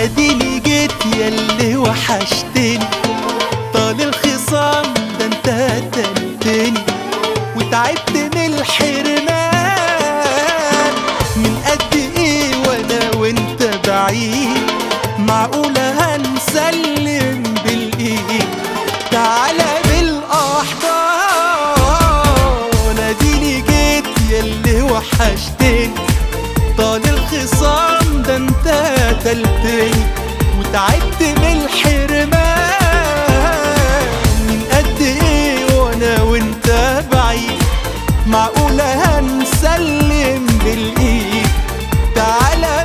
اديني جيت ياللي وحشتني، طال الخصام ده انت قتلتني، وتعبت من الحرمان. من قد ايه وانا وانت بعيد، معقولة هنسلم بالايد؟ تعالى بالاحضان، اديني جيت ياللي وحشتني، طال الخصام ده انت قتلتني، وتعبت من الحرمان. من قد ايه وانا وانت بعيد، معقولة هنسلم بالايد؟ تعالى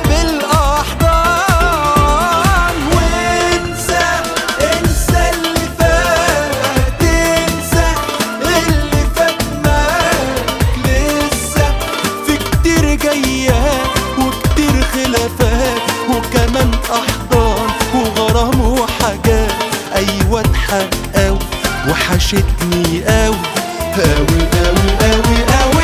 بالاحضان وانسى، انسى اللي فات، انسى اللي فات معاك لسه في كتير جاية وكتير خلافات، وكمان احضان وغرام وحاجات. ايوه اتحقق وحشتني قوي قوي قوي قوي قوي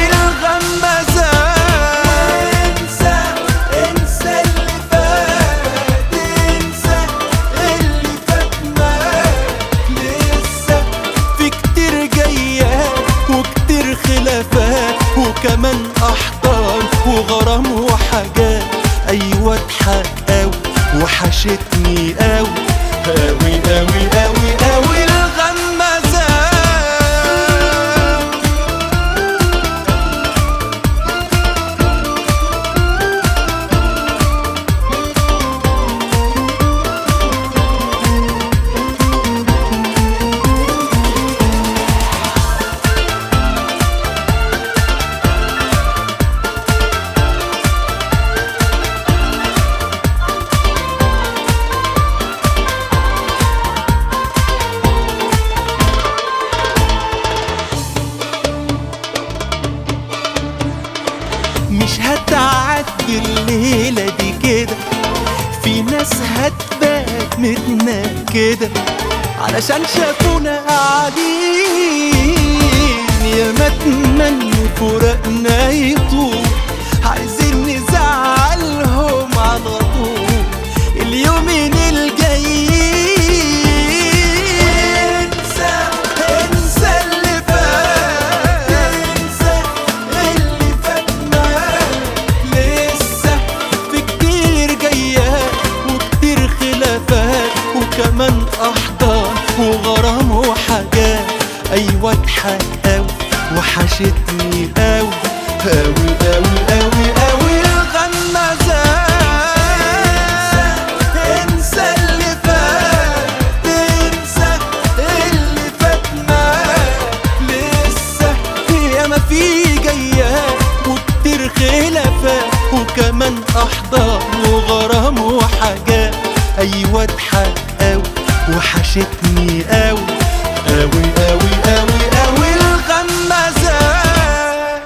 الغمازات. انسى اللي فات، انسى اللي فات معاك لسه في كتير جايات وكتير خلافات، وكمان احضان وغرام وحاجات. ايوه اتحقق وحشتني قوي قوي قوي قوي قوي الغمازات. مش هتعدي الليلة دي كده، في ناس هتبات متنكدة علشان شافونا قاعدين. يا ما اتمنوا فراقنا يطول، عايزين نزعلهم على طول اليومين الجايين. انسى اللي فات، انسى اللي فات معاك لسه في كتير جايات وكتير خلافات، وكمان احضان وغرام وحاجات. ايوه اتحقق وحشتني قوي قوي قوي قوي قوي الغمازات. انسى اللي فات، انسى اللي فات معاك لسه ياما في جايات وكتير خلافات، وكمان احضان وغرام وحاجات. ايوه اتحقق وحشتني قوي قوي قوي قوي قوي الغمازات.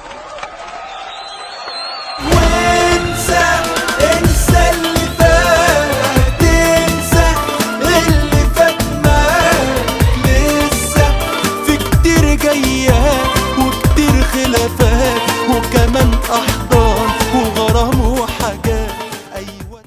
وانسى، انسى اللي فات، انسى اللي فات معاك لسه في كتير جايات وكتير خلافات، وكمان احضان